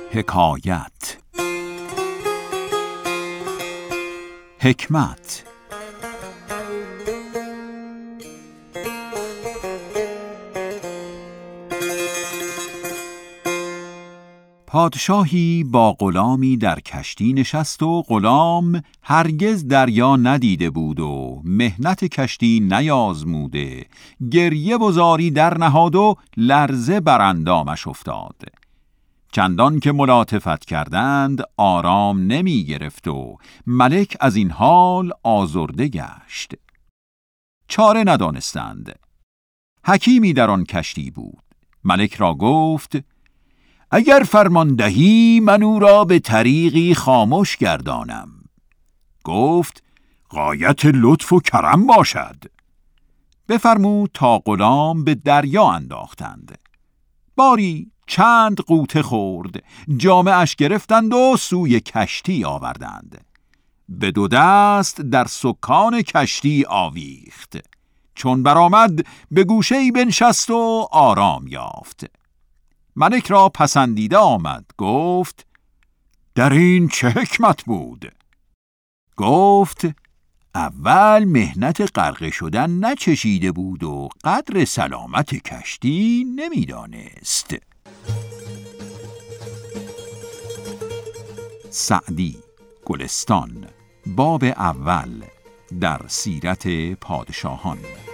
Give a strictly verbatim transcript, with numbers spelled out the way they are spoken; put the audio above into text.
حکایت. حکمت. پادشاهی با غلامی در کشتی نشست و غلام هرگز دریا ندیده بود و مهنت کشتی نیازموده، گریه و زاری در نهاد و لرزه بر اندامش افتاد. چندان که ملاطفت کردند آرام نمی گرفت و ملک از این حال آزرده گشت. چاره ندانستند. حکیمی در آن کشتی بود. ملک را گفت: اگر فرمان دهی من او را به طریقی خاموش گردانم. گفت: غایت لطف و کرم باشد. بفرمود تا غلام به دریا انداختند. باری چند غوطه خورد، جامه اش گرفتند و سوی کشتی آوردند. به دو دست در سکان کشتی آویخت. چون برآمد به گوشه‌ای بنشست و آرام یافت. ملک را پسندیده آمد. گفت: در این چه حکمت بود؟ گفت: اول مهنت غرقه شدن نچشیده بود و قدر سلامت کشتی نمیدانست. سعدی، گلستان، باب اول در سیرت پادشاهان.